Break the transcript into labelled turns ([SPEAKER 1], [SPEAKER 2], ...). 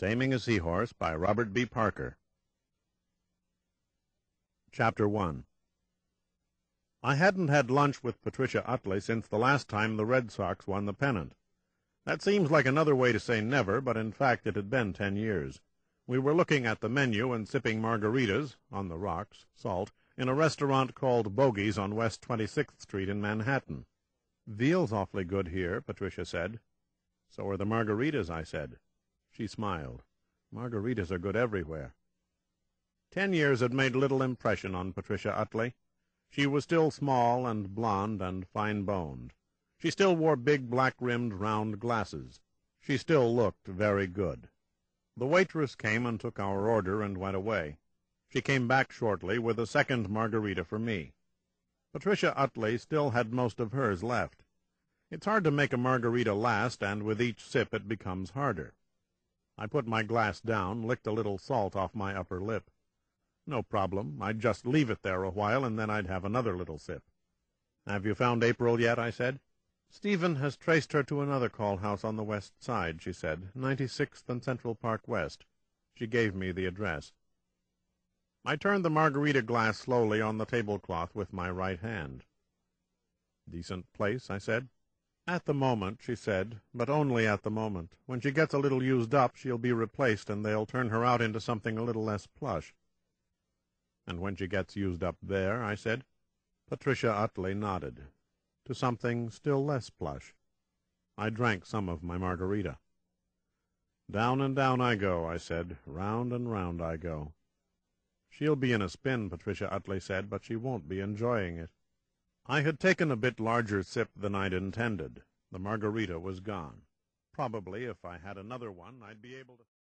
[SPEAKER 1] Taming a Seahorse by Robert B. Parker. Chapter 1. I hadn't had lunch with Patricia Utley since the last time the Red Sox won the pennant. That seems like another way to say never, but in fact it had been 10 years. We were looking at the menu and sipping margaritas, on the rocks, salt, in a restaurant called Bogey's on West 26th Street in Manhattan. "Veal's awfully good here," Patricia said. "So are the margaritas," I said. She smiled. "Margaritas are good everywhere." 10 years had made little impression on Patricia Utley. She was still small and blonde and fine-boned. She still wore big black-rimmed round glasses. She still looked very good. The waitress came and took our order and went away. She came back shortly with a second margarita for me. Patricia Utley still had most of hers left. It's hard to make a margarita last, and with each sip it becomes harder. I put my glass down, licked a little salt off my upper lip. No problem. I'd just leave it there a while, and then I'd have another little sip. "Have you found April yet?" I said. "Stephen has traced her to another call house on the west side," she said, 96th and Central Park West. She gave me the address. I turned the margarita glass slowly on the tablecloth with my right hand. "Decent place?" I said. "At the moment," she said, "but only at the moment. When she gets a little used up, she'll be replaced, and they'll turn her out into something a little less plush." "And when she gets used up there," I said. Patricia Utley nodded. "To something still less plush." I drank some of my margarita. "Down and down I go," I said. "Round and round I go." "She'll be in a spin," Patricia Utley said, "but she won't be enjoying it." I had taken a bit larger sip than I'd intended. The margarita was gone. Probably, if I had another one, I'd be able to...